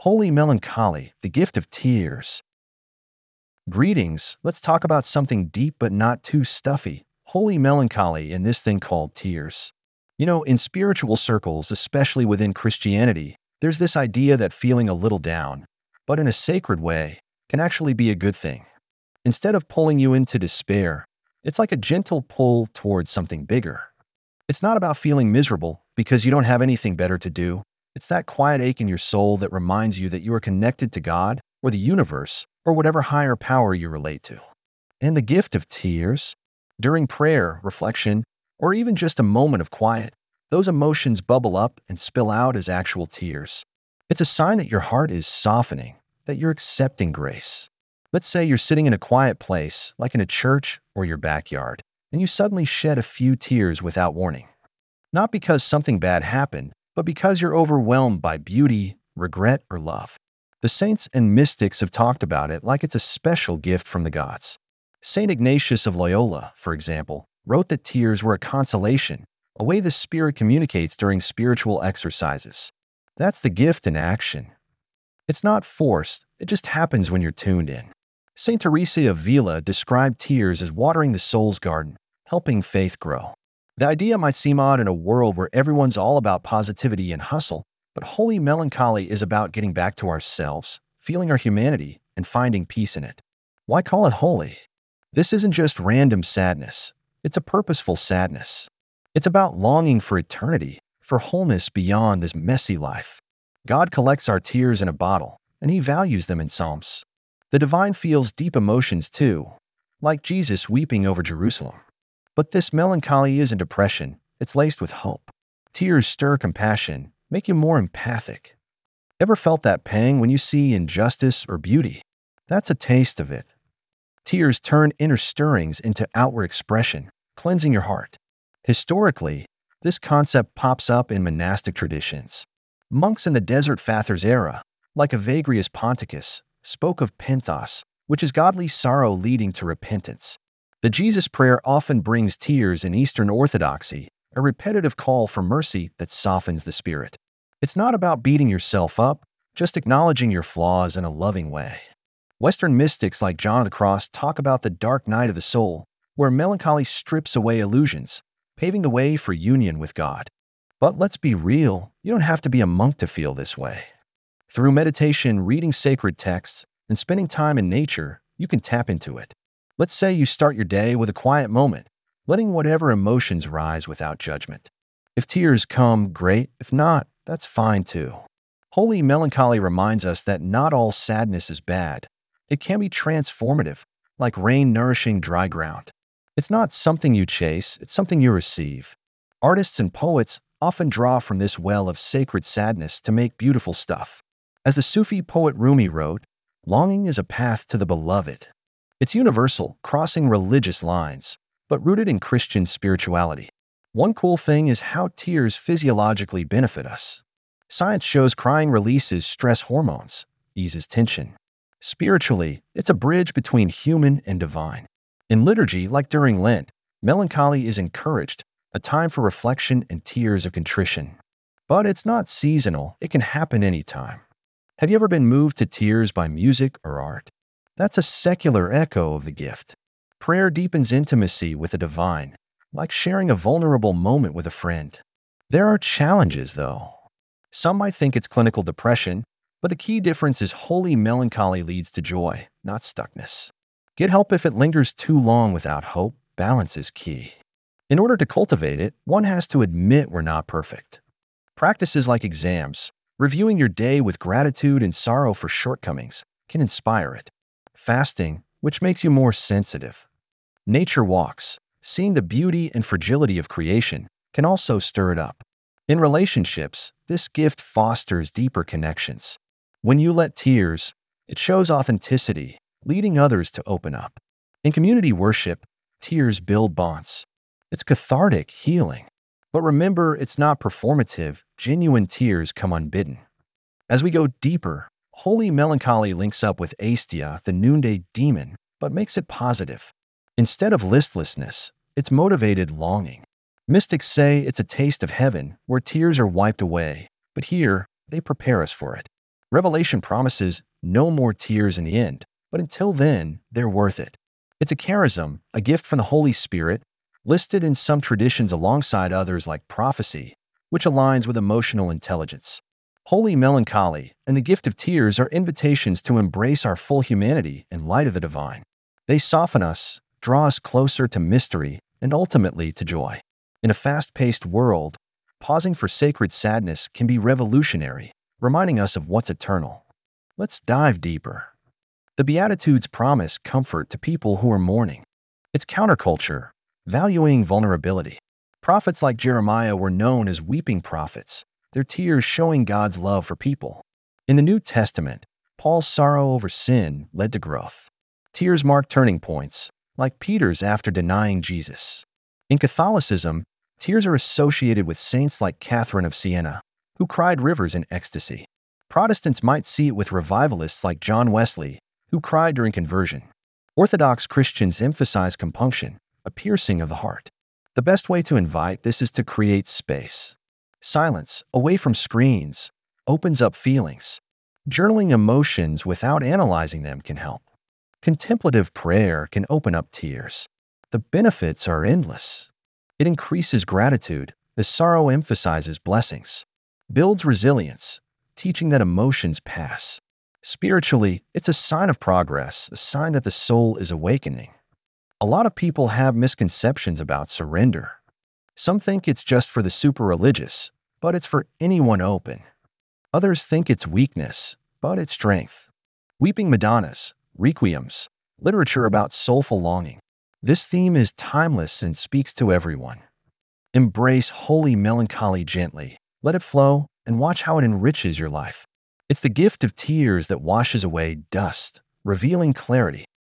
Holy melancholy, the gift of tears. Greetings, let's talk about something deep but not too stuffy. Holy melancholy and this thing called tears. In spiritual circles, especially within Christianity, there's this idea that feeling a little down, but in a sacred way, can actually be a good thing. Instead of pulling you into despair, it's like a gentle pull towards something bigger. It's not about feeling miserable because you don't have anything better to do. It's that quiet ache in your soul that reminds you that you are connected to God or the universe or whatever higher power you relate to. And the gift of tears, during prayer, reflection, or even just a moment of quiet, those emotions bubble up and spill out as actual tears. It's a sign that your heart is softening, that you're accepting grace. Let's say you're sitting in a quiet place, like in a church or your backyard, and you suddenly shed a few tears without warning. Not because something bad happened, but because you're overwhelmed by beauty, regret, or love. The saints and mystics have talked about it like it's a special gift from the gods. Saint Ignatius of Loyola, for example, wrote that tears were a consolation, a way the Spirit communicates during spiritual exercises. That's the gift in action. It's not forced, it just happens when you're tuned in. Saint Teresa of Avila described tears as watering the soul's garden, helping faith grow. The idea might seem odd in a world where everyone's all about positivity and hustle, but holy melancholy is about getting back to ourselves, feeling our humanity, and finding peace in it. Why call it holy? This isn't just random sadness. It's a purposeful sadness. It's about longing for eternity, for wholeness beyond this messy life. God collects our tears in a bottle, and He values them in Psalms. The divine feels deep emotions too, like Jesus weeping over Jerusalem. But this melancholy isn't depression, it's laced with hope. Tears stir compassion, make you more empathic. Ever felt that pang when you see injustice or beauty? That's a taste of it. Tears turn inner stirrings into outward expression, cleansing your heart. Historically, this concept pops up in monastic traditions. Monks in the desert fathers era, like Evagrius Ponticus, spoke of penthos, which is godly sorrow leading to repentance. The Jesus prayer often brings tears in Eastern Orthodoxy, a repetitive call for mercy that softens the spirit. It's not about beating yourself up, just acknowledging your flaws in a loving way. Western mystics like John of the Cross talk about the dark night of the soul, where melancholy strips away illusions, paving the way for union with God. But let's be real, you don't have to be a monk to feel this way. Through meditation, reading sacred texts, and spending time in nature, you can tap into it. Let's say you start your day with a quiet moment, letting whatever emotions rise without judgment. If tears come, great. If not, that's fine too. Holy melancholy reminds us that not all sadness is bad. It can be transformative, like rain nourishing dry ground. It's not something you chase, it's something you receive. Artists and poets often draw from this well of sacred sadness to make beautiful stuff. As the Sufi poet Rumi wrote, longing is a path to the beloved. It's universal, crossing religious lines, but rooted in Christian spirituality. One cool thing is how tears physiologically benefit us. Science shows crying releases stress hormones, eases tension. Spiritually, it's a bridge between human and divine. In liturgy, like during Lent, melancholy is encouraged, a time for reflection and tears of contrition. But it's not seasonal, it can happen anytime. Have you ever been moved to tears by music or art? That's a secular echo of the gift. Prayer deepens intimacy with the divine, like sharing a vulnerable moment with a friend. There are challenges, though. Some might think it's clinical depression, but the key difference is holy melancholy leads to joy, not stuckness. Get help if it lingers too long without hope. Balance is key. In order to cultivate it, one has to admit we're not perfect. Practices like exams, reviewing your day with gratitude and sorrow for shortcomings, can inspire it. Fasting, which makes you more sensitive. Nature walks, seeing the beauty and fragility of creation, can also stir it up. In relationships, this gift fosters deeper connections. When you let tears, it shows authenticity, leading others to open up. In community worship, tears build bonds. It's cathartic, healing. But remember, it's not performative, genuine tears come unbidden. As we go deeper, holy melancholy links up with Aestia, the noonday demon, but makes it positive. Instead of listlessness, it's motivated longing. Mystics say it's a taste of heaven, where tears are wiped away, but here, they prepare us for it. Revelation promises no more tears in the end, but until then, they're worth it. It's a charism, a gift from the Holy Spirit, listed in some traditions alongside others like prophecy, which aligns with emotional intelligence. Holy melancholy and the gift of tears are invitations to embrace our full humanity in light of the divine. They soften us, draw us closer to mystery, and ultimately to joy. In a fast-paced world, pausing for sacred sadness can be revolutionary, reminding us of what's eternal. Let's dive deeper. The Beatitudes promise comfort to people who are mourning. It's counterculture, valuing vulnerability. Prophets like Jeremiah were known as weeping prophets, their tears showing God's love for people. In the New Testament, Paul's sorrow over sin led to growth. Tears mark turning points, like Peter's after denying Jesus. In Catholicism, tears are associated with saints like Catherine of Siena, who cried rivers in ecstasy. Protestants might see it with revivalists like John Wesley, who cried during conversion. Orthodox Christians emphasize compunction, a piercing of the heart. The best way to invite this is to create space. Silence, away from screens, opens up feelings. Journaling emotions without analyzing them can help. Contemplative prayer can open up tears. The benefits are endless. It increases gratitude, as sorrow emphasizes blessings. Builds resilience, teaching that emotions pass. Spiritually, it's a sign of progress, a sign that the soul is awakening. A lot of people have misconceptions about surrender. Some think it's just for the super religious, but it's for anyone open. Others think it's weakness, but it's strength. Weeping Madonnas, requiems, literature about soulful longing. This theme is timeless and speaks to everyone. Embrace holy melancholy gently. Let it flow and watch how it enriches your life. It's the gift of tears that washes away dust, revealing clarity.